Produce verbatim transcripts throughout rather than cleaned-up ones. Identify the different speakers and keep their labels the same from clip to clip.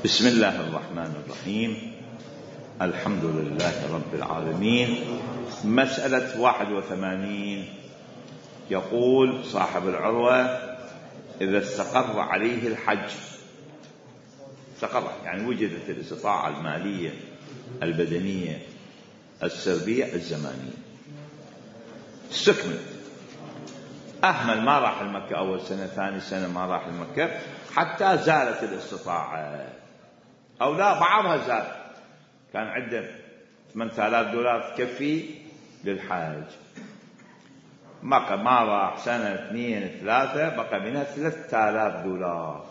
Speaker 1: بسم الله الرحمن الرحيم. الحمد لله رب العالمين. مسألة واحد وثمانين، يقول صاحب العروة: إذا استقر عليه الحج، استقر يعني وجدت الاستطاعة المالية البدنية السربية الزمانية، استكمل، أهمل ما راح المكة أول سنة، ثاني سنة ما راح المكة حتى زالت الاستطاعة، أو لا بعضها زال، كان عنده ثمانية آلاف دولار تكفي للحاج، بقى ما راح سنة اثنين ثلاثة بقى منها ثلاثة آلاف دولار.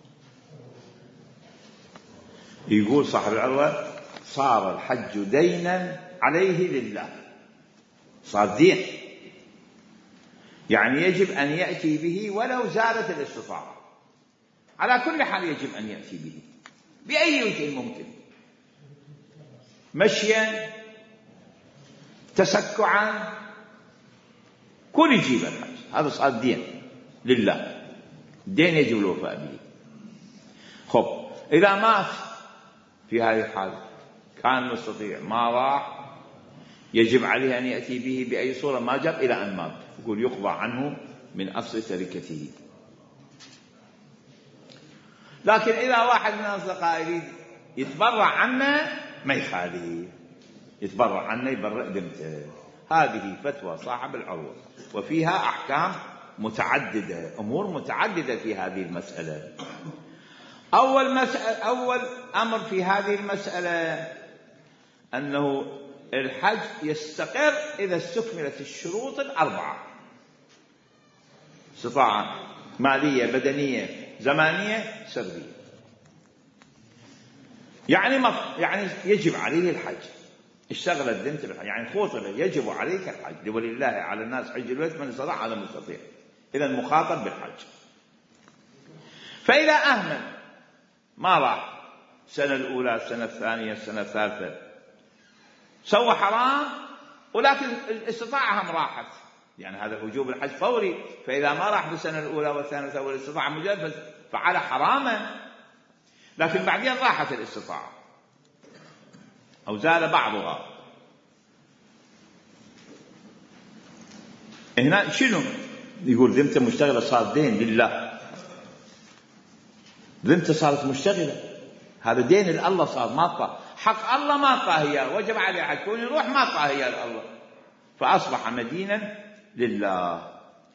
Speaker 1: يقول صاحب العروة: صار الحج دينا عليه لله، صار دين، يعني يجب أن يأتي به ولو زالت الاستطاعة، على كل حال يجب أن يأتي به بأي وجه ممكن، مشيا، تسكعا، كل يجيب الحج، هذا صار دين لله، الدين يجب الوفاء به. خب، إذا مات في هذه الحال كان مستطيع ما راح، يجب عليه أن يأتي به بأي صورة ما جاب إلى أن مات، يقول يقضى عنه من أصل تركته. لكن إذا واحد من الأصدقاء يريد يتبرع عنه ما يخالف، يتبرع عنه يبرع ذمته. هذه فتوى صاحب العروة، وفيها أحكام متعددة، أمور متعددة في هذه المسألة. أول مسألة، أول أمر في هذه المسألة أنه الحج يستقر إذا استكملت الشروط الأربعة: استطاعة مالية بدنية زمانية سربية. يعني مط... يعني يجب عليه الحج، اشتغلت ذمته بالحج، يعني خطر يجب عليك الحج، ولله على الناس حج البيت من استطاع على مستطيع، إذا مخاطب بالحج. فإذا أهمل ما راح السنة الأولى، السنة الثانية، السنة الثالثة، سوى حرام، ولكن الاستطاعة هم راحت، يعني هذا وجوب الحج فوري. فإذا ما راح بالسنة الأولى والثانية والاستطاعة مجرد فعل حراما، لكن بعدين راحت الاستطاعة أو زال بعضها، هنا شنو يقول؟ ذمته مشتغلة، صار دين لله، ذمته صارت مشتغلة، هذا دين الله صار، ما طاه حق الله، ما طاه هي، وجب عليه حج، كون يروح ما طاه هي الله، فأصبح مدينا لله،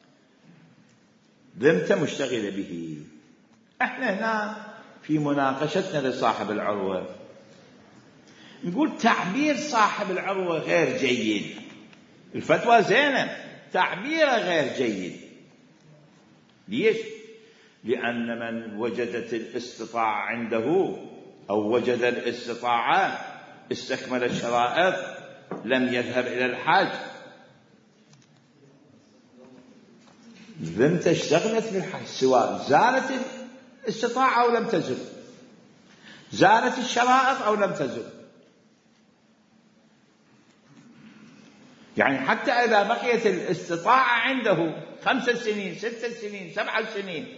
Speaker 1: ذمته مشتغلة به. احنا هنا في مناقشتنا لصاحب العروة نقول تعبير صاحب العروة غير جيد، الفتوى زينة، تعبيره غير جيد. ليش؟ لأن من وجدت الاستطاعة عنده أو وجد الاستطاعة استكمل الشرائط لم يذهب إلى الحج، ذمته اشتغلت في الحج، سواء زالت الاستطاعة أو لم تزل، زالت الشرائط أو لم تزل. يعني حتى إذا بقيت الاستطاعة عنده خمس سنين، ست سنين، سبع سنين،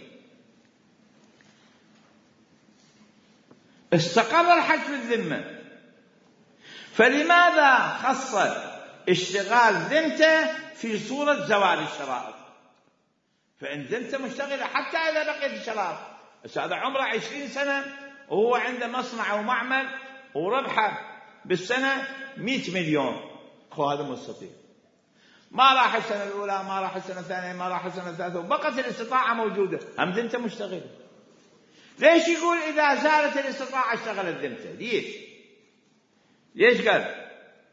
Speaker 1: استقر الحج في الذمة، فلماذا خص اشتغال ذمته في صورة زوال الشرائط؟ فإن ذمته مشتغلة حتى إذا بقيت الشرائط، هذا عمره عشرين سنة وهو عنده مصنع أو معمل وربحه بالسنة مئة مليون، خو هذا مستطيع، ما راح السنة الأولى، ما راح السنة الثانية، ما راح السنة الثالثة، وبقت الاستطاعة موجودة، هم ذمته مشتغلة. ليش يقول إذا زالت الاستطاعة اشتغلت ذمته؟ ليش؟ ليش قال؟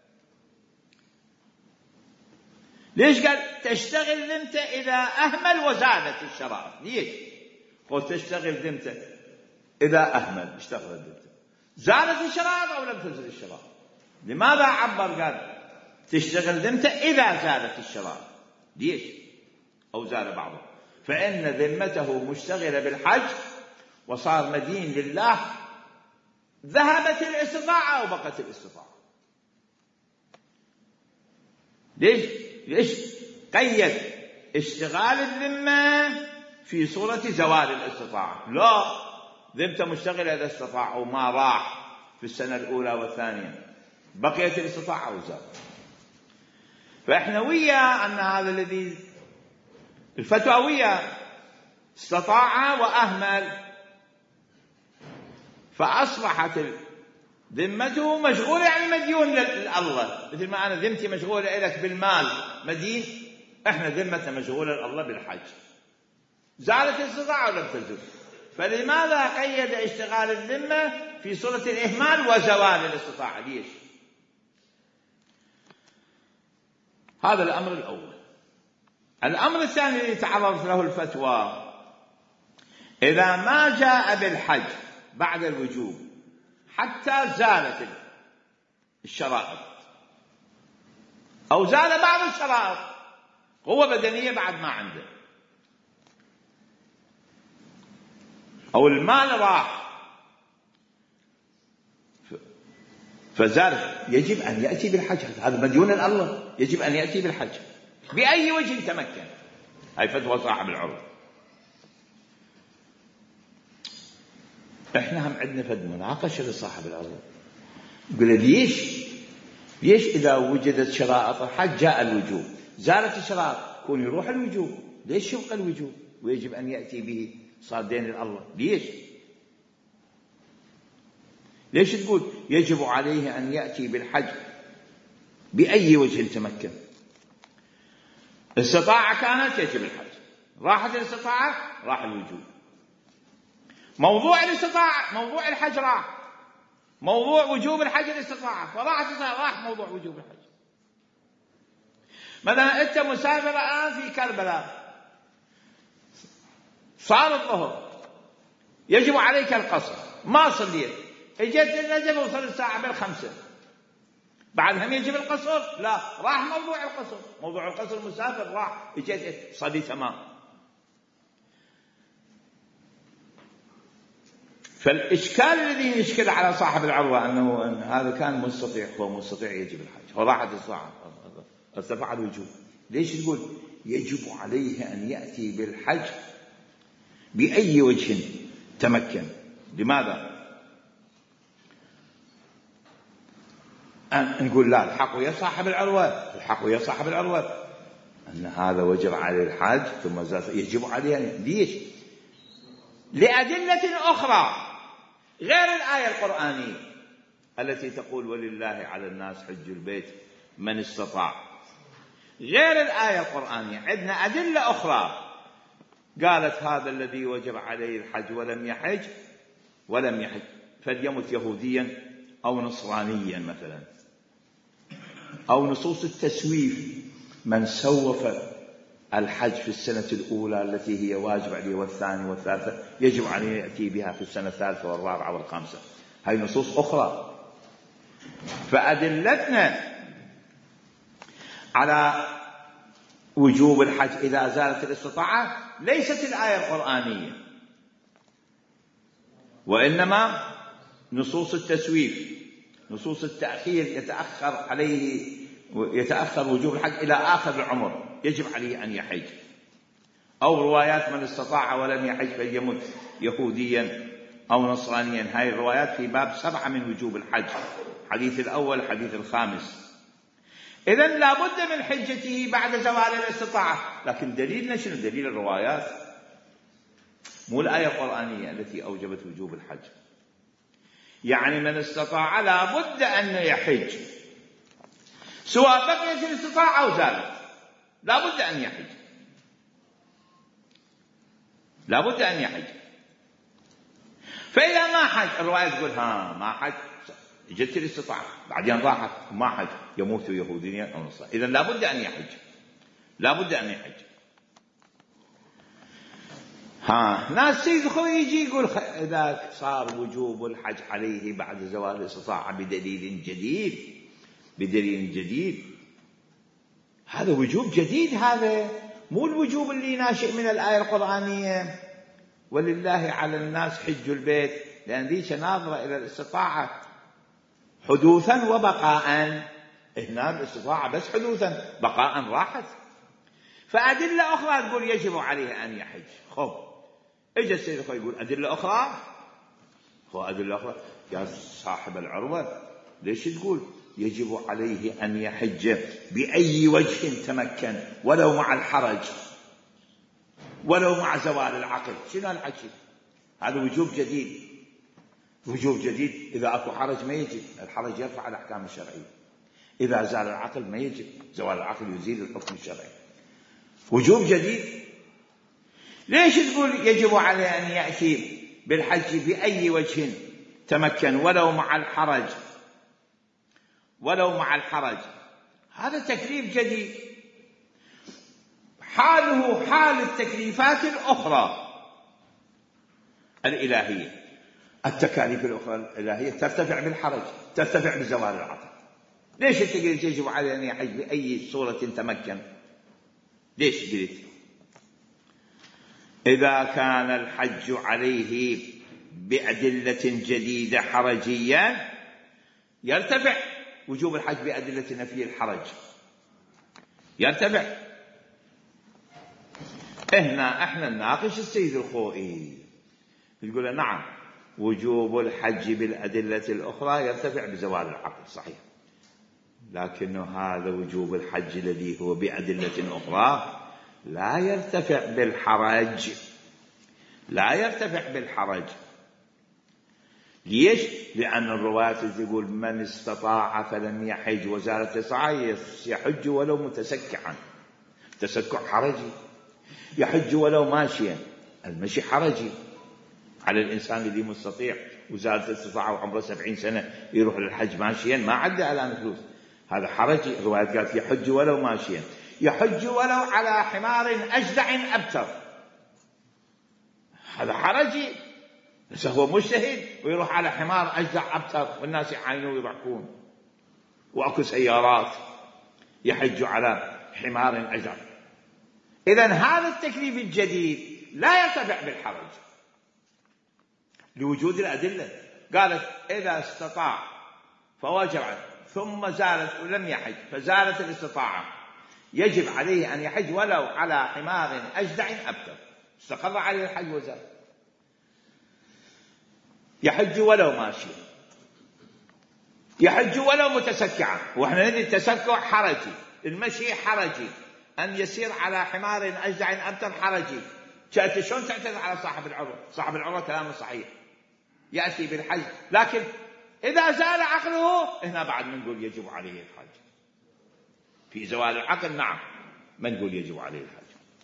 Speaker 1: ليش قال تشتغل ذمته إذا أهمل وزادت الشرائط؟ ليش؟ قلت تشتغل ذمته إذا أهمل، اشتغلت ذمته، زالت الشرائط أو لم تزل الشرائط؟ لماذا عبر قال تشتغل ذمته إذا زالت الشرائط؟ ليش؟ أو زال بعضه؟ فإن ذمته مشتغلة بالحج وصار مدين لله، ذهبت الاستطاعة وبقت الاستطاعة. ليش؟ ليش قيد اشتغال الذمة في صورة زوال الاستطاعة؟ لا، ذمته مشتغلة إذا استطاع وما راح في السنة الأولى والثانية، بقيت الاستطاعة وزاد. فإحنا ويا أن هذا الذي الفتوى ويا استطاع وأهمل، فأصبحت ذمته مشغولة، يعني مديون لله، مثل ما أنا ذمتي مشغولة لك بالمال مدين، إحنا ذمتنا مشغولة لله بالحج. زالت الاستطاعة ولم تزل، فلماذا قيد اشتغال الذمة في صورة الإهمال وزوال الاستطاعة؟ ليش؟ هذا الأمر الأول. الأمر الثاني الذي تعرضت له الفتوى: إذا ما جاء بالحج بعد الوجوب حتى زالت الشرائط أو زال بعض الشرائط، قوة بدنية بعد ما عنده، أو المال راح فزال، يجب أن يأتي بالحج. هذا مديون الله، يجب أن يأتي بالحج بأي وجه تمكن. هاي فتوى صاحب العروة. إحنا هم عندنا فد مناقشة لصاحب العروة، يقول ليش ليش إذا وجدت شرائط الحج جاء الوجوب، زالت الشرائط كون يروح الوجوب، ليش يبقى الوجوب ويجب أن يأتي به؟ صار دين الله. ليش ليش تقول يجب عليه أن يأتي بالحج بأي وجه تمكن؟ استطاعة كانت يجب الحج، راحت الاستطاعة راح الوجوب. موضوع الاستطاعة موضوع الحج راح، موضوع وجوب الحج الاستطاعة، فراحت الاستطاعة راح موضوع وجوب الحج. مثلا أنت مسافر الآن في كربلاء، صار الظهر، يجب عليك القصر، ما صليت، اجت النجم وصل الساعة بالخمسة، بعد هم يجب القصر؟ لا، راح موضوع القصر، موضوع القصر المسافر راح، اجت صلي تمام. فالإشكال الذي يشكل على صاحب العروة أنه أن هذا كان مستطيع، هو مستطيع يجب الحج، وراحت الساعة استطاع الوجوب، ليش تقول يجب عليه أن يأتي بالحج بأي وجه تمكن؟ لماذا؟ أن نقول لا، الحق يا صاحب العروة، الحق يا صاحب العروة أن هذا وجب عليه الحج ثم يجب عليه. ليش؟ لأدلة أخرى غير الآية القرآنية التي تقول ولله على الناس حج البيت من استطاع. غير الآية القرآنية عندنا أدلة أخرى قالت هذا الذي وجب عليه الحج ولم يحج ولم يحج فليمت يهوديا أو نصرانيا مثلا، أو نصوص التسويف، من سوف الحج في السنة الأولى التي هي واجب عليه والثانية والثالثة يجب عليه يأتي بها في السنة الثالثة والرابعة والخامسة. هاي نصوص أخرى. فأدلتنا على وجوب الحج إذا زالت الاستطاعة ليست الآية القرآنية، وإنما نصوص التسويف، نصوص التأخير، يتأخر عليه يتأخر وجوب الحج إلى آخر العمر يجب عليه أن يحج، أو روايات من استطاع ولم يحج فليمت يهوديا أو نصرانيا. هاي الروايات في باب سبعة من وجوب الحج، حديث الأول حديث الخامس. إذن لا بد من حجته بعد زوال الاستطاعة، لكن دليلنا شنو؟ دليل الروايات، مو الآية القرآنية التي أوجبت وجوب الحج. يعني من استطاع لا بد أن يحج، سواء بقيت الاستطاعة أو زالت، لا بد أن يحج، لا بد أن يحج. فإذا ما حج، الرواية تقول ها ما حج، جت الاستطاعة بعدين راحت ما حج، يموت يهوديا أو نصرانيا. إذن لا بد أن يحج، لا بد أن يحج. ها ناس يدخل يجي يقول إذا صار وجوب الحج عليه بعد زوال الاستطاعة بدليل جديد، بدليل جديد، هذا وجوب جديد، هذا مو الوجوب اللي ناشئ من الآية القرآنية ولله على الناس حج البيت، لأن ذيك ناظرة إلى الاستطاعة حدوثا وبقاء، هنا الاستطاعة بس حدوثا، بقاء راحت. فأدلة أخرى تقول يجب عليه أن يحج. خب إجا السيد الخوي يقول أدلة أخرى هو أدلة أخرى. يا صاحب العروة ليش تقول يجب عليه أن يحج بأي وجه تمكن ولو مع الحرج ولو مع زوال العقل؟ شنو الحكي هذا؟ وجوب جديد، وجوب جديد. إذا أكو حرج ما يجب، الحرج يرفع الأحكام الشرعية. إذا زال العقل ما يجب، زوال العقل يزيل الحكم الشرعي. وجوب جديد. ليش تقول يجب عليه أن يأتي بالحج بأي وجه تمكن ولو مع الحرج ولو مع الحرج؟ هذا تكليف جديد، حاله حال التكليفات الأخرى الإلهية. التكاليف الأخرى الإلهية ترتفع بالحرج، ترتفع بزوال العقل. ليش أنت قلت يجب عليه أن يحج بأي صورة تمكن؟ ليش قلت؟ إذا كان الحج عليه بأدلة جديدة حرجية يرتفع وجوب الحج بأدلة نفي الحرج، يرتفع. هنا احنا نناقش السيد الخوئي، يقول نعم وجوب الحج بالأدلة الأخرى يرتفع بزوال العقل، صحيح، لكن هذا وجوب الحج الذي هو بأدلة أخرى لا يرتفع بالحرج، لا يرتفع بالحرج. ليش؟ لأن الرواة يقول من استطاع فلم يحج وزالت استطاعة يحج ولو متسكعا، تسكع حرجي، يحج ولو ماشيا، المشي حرجي على الإنسان الذي مستطيع وزالت استطاعة وعمره سبعين سنة يروح للحج ماشيا ما عدى الآن فلوس، هذا حرجي. الرواية قالت يحج ولو ماشيا، يحج ولو على حمار أجدع أبتر، هذا حرجي. بس هو مجتهد ويروح على حمار أجدع أبتر والناس يعاينون ويضحكون وأكو سيارات، يحج على حمار أجدع. إذن هذا التكليف الجديد لا يرتفع بالحرج لوجود الأدلة. قالت إذا استطاع فوجب ثم زالت ولم يحج فزالت الاستطاعة يجب عليه أن يحج ولو على حمار أجدع أبتر، استقر عليه الحج وزال. يحج ولو ماشيا، يحج ولو متسكعا، وإحنا ندري التسكع حرجي، المشي حرجي، أن يسير على حمار أجدع أبتر حرجي. شأت شلون تعتذر على صاحب العروة؟ صاحب العروة كلامه صحيح يأتي بالحج، لكن إذا زال عقله هنا بعد من نقول يجب عليه الحج. في زوال العقل نعم من نقول يجب عليه الحج.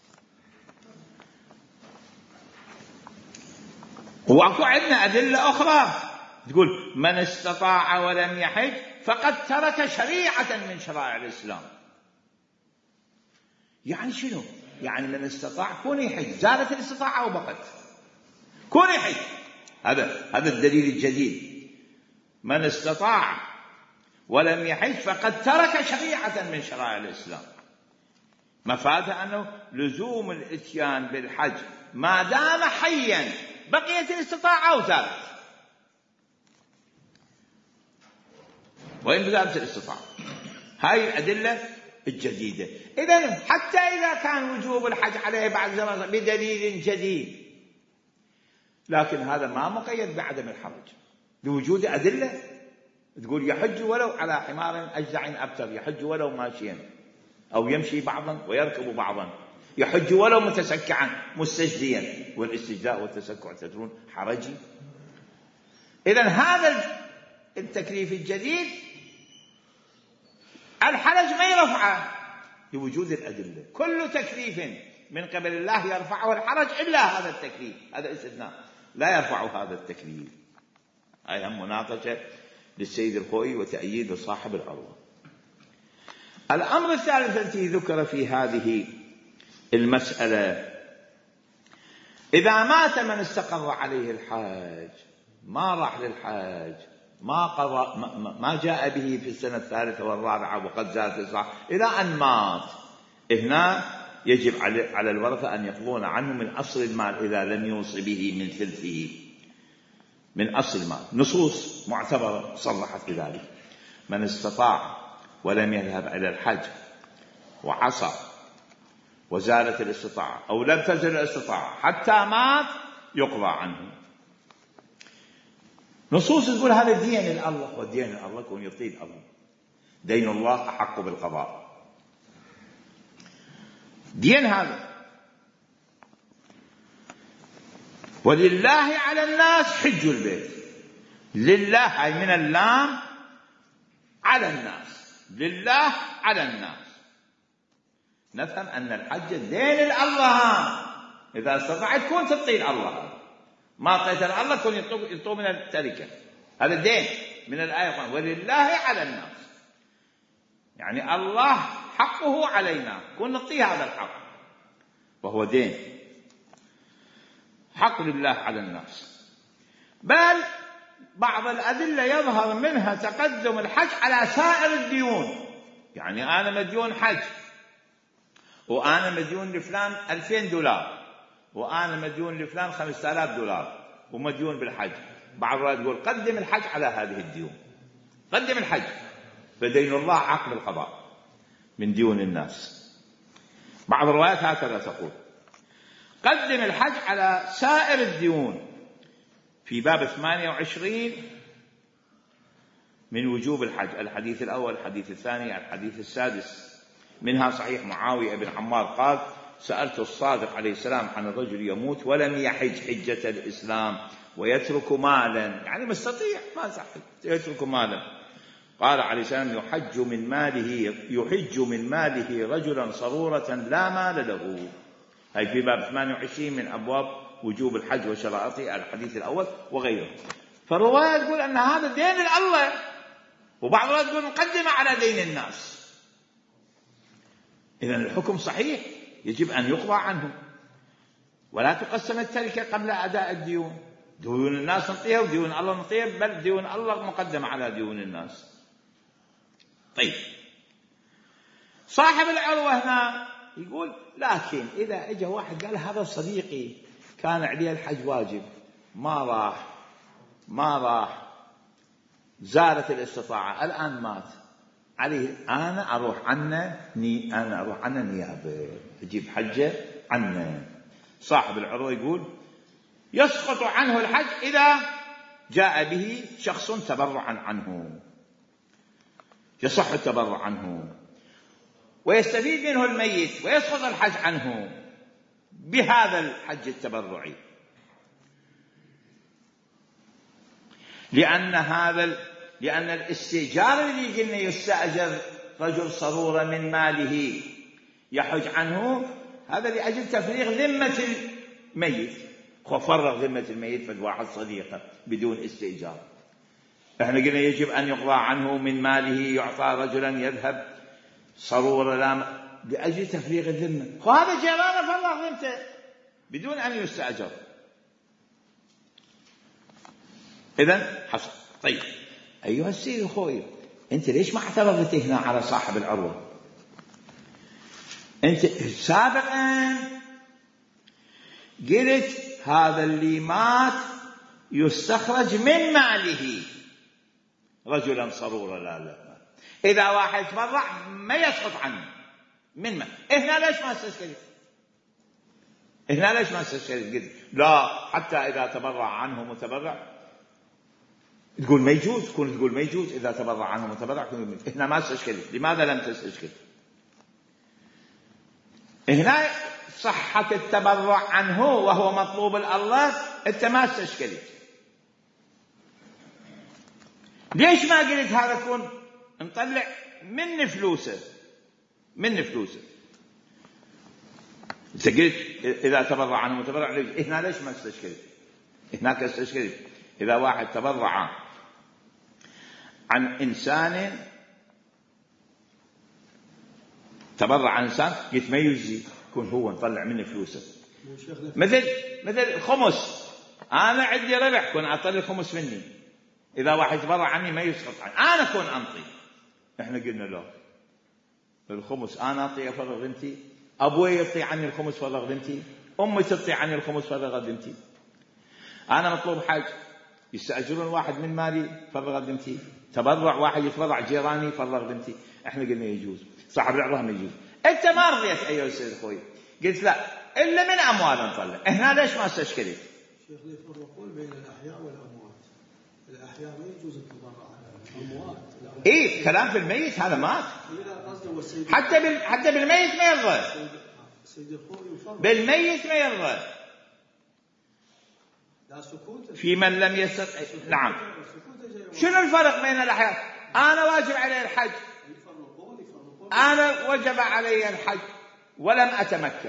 Speaker 1: وأكو عندنا أدلة أخرى تقول من استطاع ولم يحج فقد ترك شريعة من شرائع الإسلام. يعني شنو؟ يعني من استطاع كون يحج، زالت الاستطاعة وبقت كون يحج. هذا هذا الدليل الجديد، من استطاع ولم يحج فقد ترك شريعة من شرائع الإسلام. مفادها أنه لزوم الإتيان بالحج ما دام حيا، بقيت الاستطاعة وزالت، وإن زالت الاستطاعة. هاي الأدلة الجديدة. إذن حتى إذا كان وجوب الحج عليه بعد زمان بدليل جديد، لكن هذا ما مقيد بعدم الحرج بوجود أدلة تقول يحج ولو على حمار أجدع أبتر، يحج ولو ماشيا أو يمشي بعضا ويركب بعضا، يحج ولو متسكعا مستجديا، والاستجداء والتسكع تدرون حرجي. إذن هذا التكليف الجديد الحرج ما يرفعه بوجود الأدلة. كل تكليف من قبل الله يرفعه الحرج إلا هذا التكليف، هذا استثناء لا يرفع هذا التكليف. هذه مناقشة للسيد الخوئي وتأييد صاحب العروة. الأمر الثالث الذي ذكر في هذه المسألة، إذا مات من استقر عليه الحاج ما راح للحاج، ما, قضى ما, ما جاء به في السنة الثالثة والرابعة وقد زالت الإصلاح إلى أن مات، هنا يجب على الورثة أن يقضون عنه من أصل المال إذا لم يوصي به من ثلثه، من أصل المال. نصوص معتبرة صرحت بذلك. من استطاع ولم يذهب إلى الحج وعصى وزالت الاستطاعة أو لم تزل الاستطاعة حتى مات يقضى عنه. نصوص تقول هذا دين الله، ودين الله يكون يطيل الله، دين الله أحق بالقضاء، دين هذا. ولله على الناس حج البيت، لله هاي من اللام على الناس، لله على الناس، نفهم أن الحج دين الله، إذا استطعت كون تطيل الله، ما أعطيت الله كون يطلب من التركة، هذا دين من الآية. ولله على الناس يعني الله حقه علينا، كون نعطيه هذا الحق، وهو دين حق لله على الناس. بل بعض الأدلة يظهر منها تقدم الحج على سائر الديون، يعني أنا مديون حج، وأنا مديون لفلان ألفين دولار، وأنا مديون لفلان خمسة آلاف دولار، ومديون بالحج. بعض الروايات يقول قدم الحج على هذه الديون، قدم الحج، فدين الله حق بالقضاء من ديون الناس. بعض الروايات هكذا تقول قدم الحج على سائر الديون، في باب ثمانية وعشرين من وجوب الحج، الحديث الأول، الحديث الثاني، الحديث السادس. منها صحيح معاوية بن عمار قال سألت الصادق عليه السلام عن الرجل يموت ولم يحج حجة الإسلام ويترك مالا، يعني مستطيع ما صح يترك مالا، قال عليه السلام يحج من ماله يحج من ماله رجلا صرورة لا مال له. هاي في باب ثمانية وعشرين من أبواب وجوب الحج وشرائطه، الحديث الأول وغيره. فالرواية تقول أن هذا دين الله، وبعض الروايات تقول مقدمة على دين الناس. إذن الحكم صحيح، يجب أن يقضى عنه، ولا تقسم التركة قبل أداء الديون، ديون الناس نعطيها وديون الله نعطيها، بل ديون الله مقدمة على ديون الناس. طيب صاحب العروة هنا يقول لكن إذا اجى واحد قال هذا صديقي كان عليه الحج واجب، ما راح ما راح زالت الاستطاعة، الآن مات عليه، أنا أروح عنه ني أنا أروح عنه نيابة، أجيب حجة عنه. صاحب العروة يقول يسقط عنه الحج إذا جاء به شخص تبرعا عنه، يصح التبرع عنه ويستفيد منه الميت، ويسقط الحج عنه بهذا الحج التبرعي، لأن هذا لأن الاستئجار اللي قلنا يستأجر رجل صرورة من ماله يحج عنه، هذا لأجل تفريغ ذمة الميت، وفرغ ذمة الميت فد واحد صديقه بدون استئجار. احنا قلنا يجب أن يقضى عنه من ماله، يعطى رجلا يذهب صرورة لا لأجل تفريغ الذمة، وهذا جيرانه فرغ ذمته بدون أن يستأجر. إذن حصل. طيب أيها السيد أخوي، أنت ليش ما اعترضت هنا على صاحب العروة؟ أنت سابقا قلت هذا اللي مات يستخرج من ماله رجلا صرورا لا لا، إذا واحد تبرع ما يسقط عنه من ما. هنا ليش ما استشكلت؟ هنا ليش ما استشكلت؟ قلت لا حتى إذا تبرع عنه متبرع تقول ما يجوز، تكون تقول ما يجوز إذا تبرع عنه متبرع. هنا ما استشكلت، لماذا لم تستشكل؟ هنا صحة التبرع عنه وهو مطلوب الله، أنت ما استشكلت. ليش ما قلت هذا كون نطلع من فلوسه من فلوسه؟ أنت قلت إذا تبرع عنه متبرع، هنا ليش ما استشكلت؟ هناك استشكلت إذا واحد تبرع عن إنسان تبرع عن إنسان قلت ما يجزي يكون هو نطلع منه فلوسه، مثل مثل الخمس، أنا عندي ربح كون أطلع خمس مني، إذا واحد تبرع عني ما يسقط عني، أنا كون أنطي. إحنا قلنا لا، الخمس أنا أعطي أفرغ ذمتي، أبوي يعطي عني الخمس فرغ ذمتي، أمي تعطي عني الخمس فرغ ذمتي، أنا مطلوب حج يستأجرون واحد من مالي فرغ ذمتي، تبرع واحد يتبرع جيراني فرغ ذمتي. إحنا قلنا يجوز، صاحب العروة ما يجوز. أنت ما رضيت أيها السيد أخوي، قلت لا إلا من أموال نطلع. هنا ليش ما استشكلت؟
Speaker 2: شيخ يفرقون بين الأحياء والأموات. الأحياء ما يجوز التبرع على الأموات.
Speaker 1: إيه كلام في الميت هذا مات. حتى بال... حتى بالميت ما يرضى. بالميت ما يرضى. في من لم يستطع. نعم. شنو الفرق بين الأحياء؟ أنا واجب علي الحج. أنا وجب علي الحج ولم أتمكن.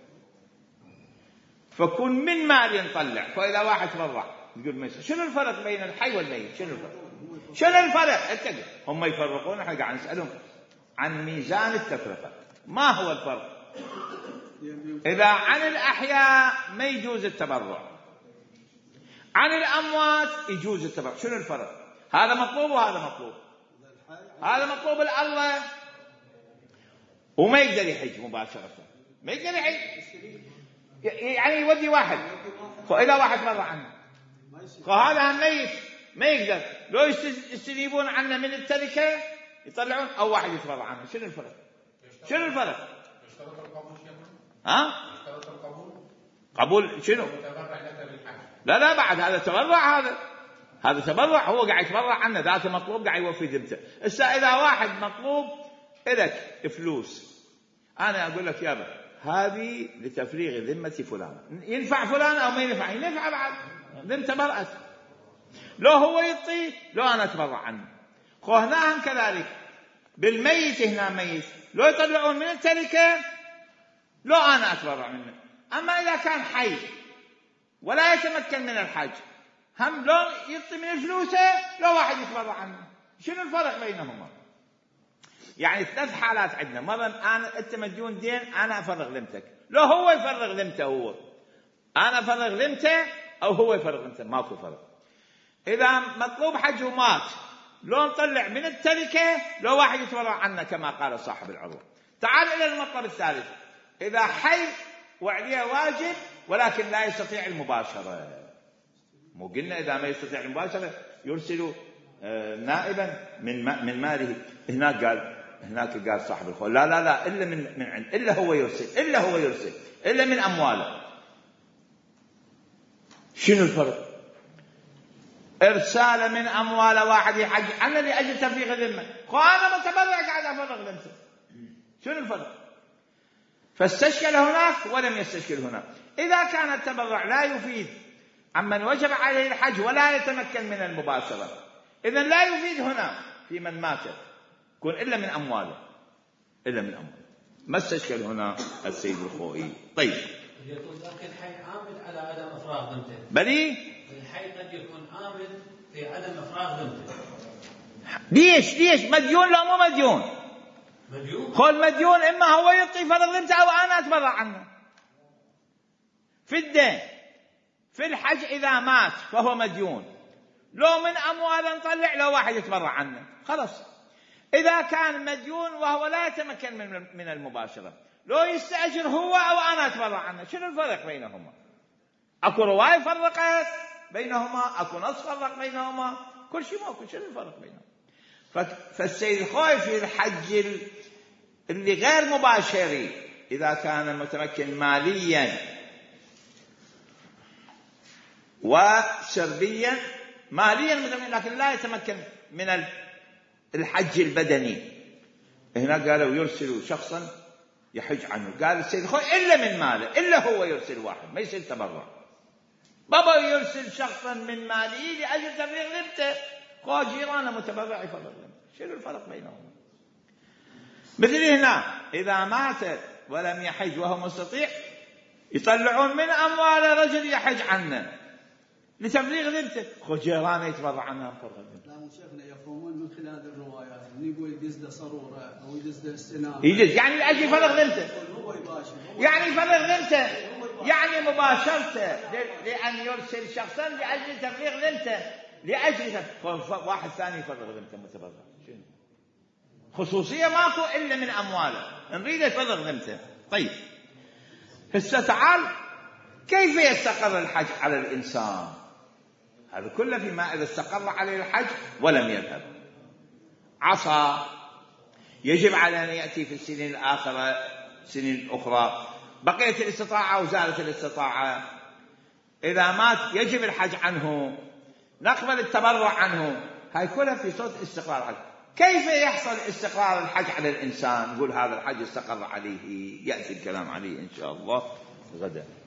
Speaker 1: فكن من مال ينطلع. فإذا واحد تبرع يقول ميسر. شنو الفرق بين الحي والميت؟ شنو الفرق؟ شنو الفرق؟ اتقل. هم يفرقون. احنا قاعد نسألهم عن ميزان التفرقة. ما هو الفرق؟ إذا عن الأحياء ما يجوز التبرع، عن الأموات يجوز التبرع. شنو الفرق؟ هذا مطلوب وهذا مطلوب. هذا مطلوب الله وما يقدر يحج مباشرة. ما يقدر يحج. يعني يودي واحد. فإذا واحد تبرع عنه فهذا ميت ما يقدر. لو يستجيبون عنه من التركة يطلعون أو واحد يتبرع عنه. شنو الفرق؟ شنو الفرق؟ ها؟ قبول شنو؟ لا لا بعد هذا تبرع. هذا هذا تبرع. هو قاعد يتبرع عنه ذاته مطلوب قاعد يوفي ذمته. إسا إذا واحد مطلوب إلك فلوس أنا أقول لك يابا هذه لتفريغ ذمة فلان. ينفع فلان أو ما ينفع؟ ينفع بعد ذمته برأت. لو هو يطي لو أنا أتبرع عنه. هنا كذلك بالميت. هنا ميت لو يطلعون من التركة لو أنا أتبرع منه. أما إذا كان حي ولا يتمكن من الحج هم لو يطي من فلوسه لو واحد يتبرع عنه. شنو الفرق بينهما؟ يعني ثلاث حالات عندنا. مرة أنا أنت مديون دين أنا أفرغ ذمتك. لو هو يفرغ ذمته هو أنا أفرغ ذمته أو هو يفرغ ذمته ماكو فرق. إذا مطلوب حج ومات لو نطلع من التركة لو واحد يتبرع عنه كما قال صاحب العروة. تعال إلى المطلب الثالث. إذا حي وعليه واجب ولكن لا يستطيع المباشرة. مو قلنا إذا ما يستطيع المباشرة يرسل نائبا من من ماله. هناك قال هناك قال صاحب الخول لا لا لا إلا من من عند إلا هو يرسل إلا هو يرسل إلا من أمواله. شنو الفرق؟ إرسال من أموال واحد يحج عنه لأجل تفريغ الذمة. أنا متبرع قاعد أفرغ ذمته. شنو الفرق؟ فاستشكل هناك ولم يستشكل هناك. إذا كان التبرع لا يفيد عمن وجب عليه الحج ولا يتمكن من المباشرة إذن لا يفيد هنا في من مات يكون إلا من أمواله. إلا من أمواله. ما استشكل هنا السيد الخوئي. طيب
Speaker 3: يقول لكن الحي عامل على عدم إفراغ ذمته.
Speaker 1: بلي
Speaker 3: الحي قد يكون عامل في عدم إفراغ ذمته.
Speaker 1: ليش ليش مديون لو مو مديون؟
Speaker 3: مديون.
Speaker 1: خل مديون إما هو يعطي فرض ذمته أو أنا أتبرع عنه. في الدين في الحج إذا مات فهو مديون. لو من أمواله نطلع لو واحد يتبرع عنه خلاص. إذا كان مديون وهو لا يتمكن من المباشرة لو يستأجر هو أو أنا أتبرع عنه. شنو الفرق بينهما؟ أكو رواية فرقت بينهما أكو نص فرق بينهما كل شيء ماكو. شنو الفرق بينهما؟ فالسيد الخوئي في الحج اللي غير مباشر إذا كان متمكن ماليا وسربيا ماليا لكن لا يتمكن من الحج البدني. هنا قالوا يرسلوا شخصا يحج عنه. قال السيد الخوئي إلا من ماله إلا هو يرسل واحد ما يصير تبرع. بابا يرسل شخصا من ماله لأجل تفريغ ذمته. قال جيرانه متبرع يفرغ ذمته. شنو الفرق بينهم؟ مثل هنا إذا مات ولم يحج وهو مستطيع يطلعون من أموال رجل يحج عنه لتفريغ ذمته. خو جيرانه يتبرع عنها فرغ ذمته.
Speaker 2: لا شيخنا يفهمون من خلال الروايات اللي يقول يدز له صروره أو يدز له استنام
Speaker 1: يدز يعني لأجل يفرغ ذمته. يعني يفرغ ذمته يعني مباشرته لأن يرسل شخصا لأجل تفريغ ذمته لأجل واحد ثاني يفرغ ذمته متبرع. خصوصية ماكو إلا من أمواله نريد يفرغ ذمته. طيب هسه تعال كيف يستقر الحج على الإنسان؟ هذا كله فيما إذا استقر عليه الحج ولم يذهب عصى يجب على أن يأتي في السنين الآخرة سنين الأخرى بقيت الاستطاعة وزالت الاستطاعة. إذا مات يجب الحج عنه. نقبل التبرع عنه. هاي كلها في صوت استقرار الحج. كيف يحصل استقرار الحج على الإنسان؟ نقول هذا الحج استقر عليه، يأتي الكلام عليه إن شاء الله غدا.